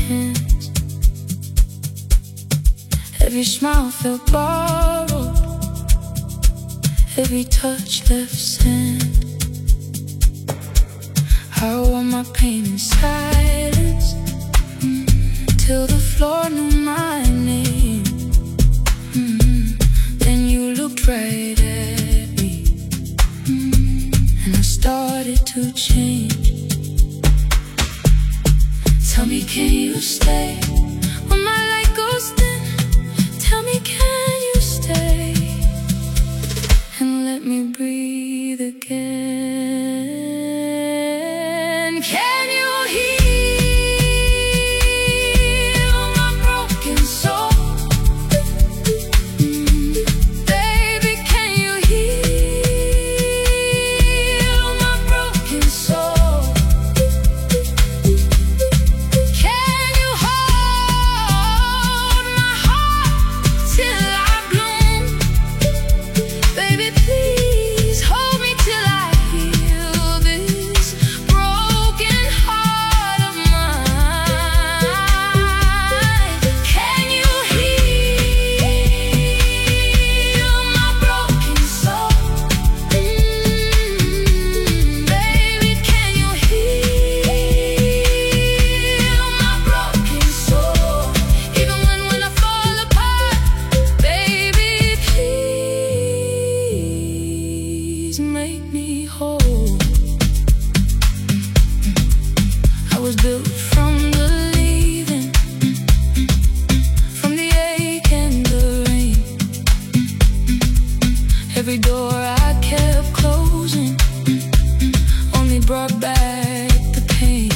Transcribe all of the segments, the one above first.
hands. Every smile felt borrowed, every touch left sand. I wore my pain in silence, till the floor knew my name. Then you looked right at me, and I started to change. Tell me, can you stay when my light goes dim? Tell me, can you stay and let me breathe again? Can you heal my broken soul? Baby, can you heal my broken soul? Can you hold my heart till I bloom? Baby, please hold me till I heal this broken heart of mine. Can you heal my broken soul? Baby, can you heal my broken soul? Even when I fall apart, baby, please make me whole. I was built from the leaving, from the ache and the rain. Every door I kept closing only brought back the pain.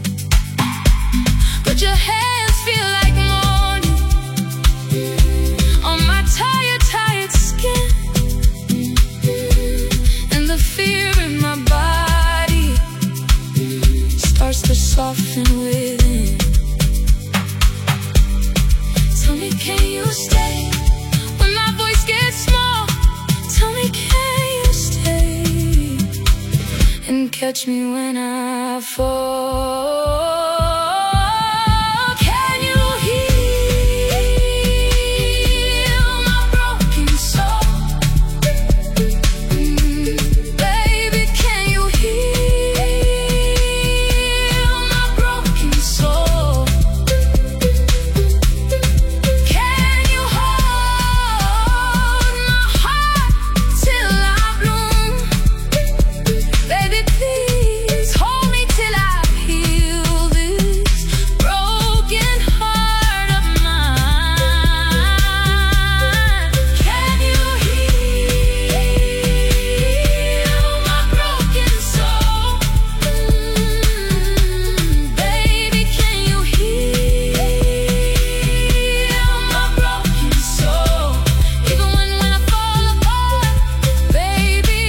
But your hands feel like morning on my tired, tired skin, and the fear in my body starts to soften within. Tell me, can you stay when my voice gets small? Tell me, can you stay and catch me when I fall? Can you heal my broken soul? Baby, can you heal my broken soul? Can you hold my heart till I bloom? Baby, please hold me till I heal this broken heart of mine. Can you heal my broken soul? Baby, can you heal my broken soul? Even when I fall apart, baby,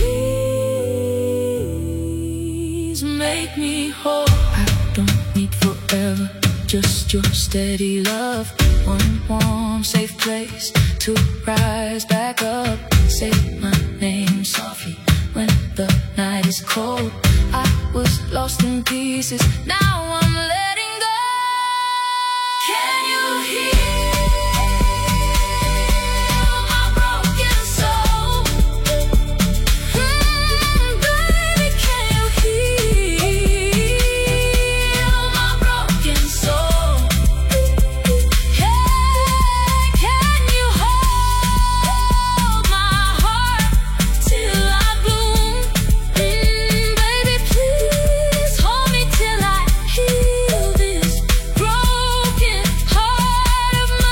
please make me whole. I don't need forever, just your steady love. One warm, safe place to rise back up. Say my name softly when the night is cold. I was lost in pieces, now I'm letting go. Can you heal my broken soul? Baby, can you heal my broken soul? Hey, can you hold my heart till I bloom? Baby, please hold me till I heal this broken heart of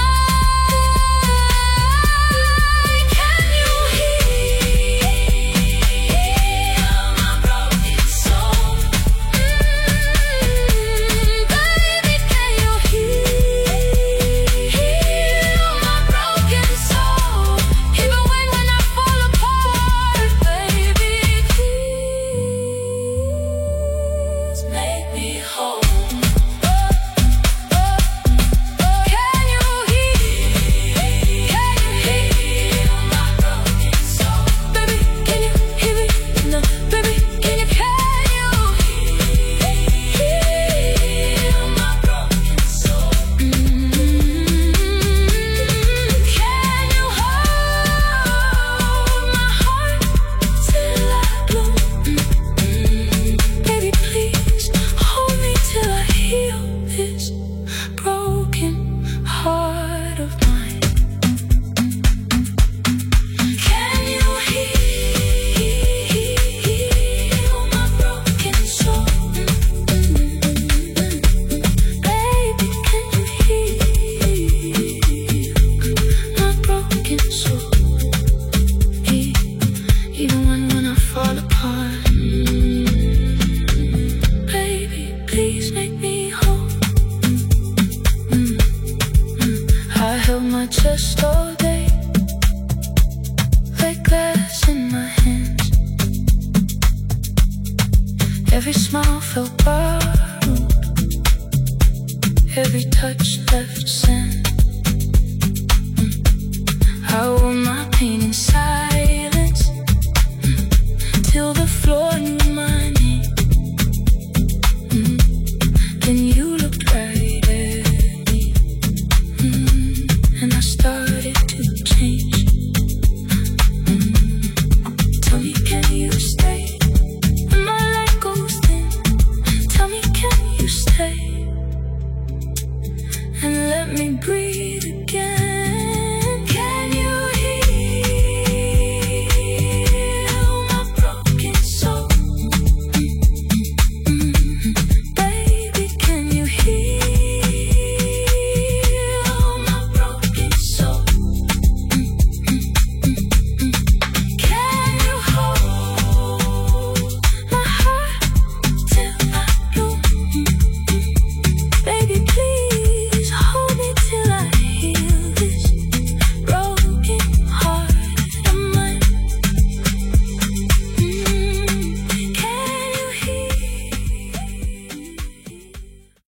held my chest all day, like glass in my hands. Every smile felt borrowed, every touch left sand.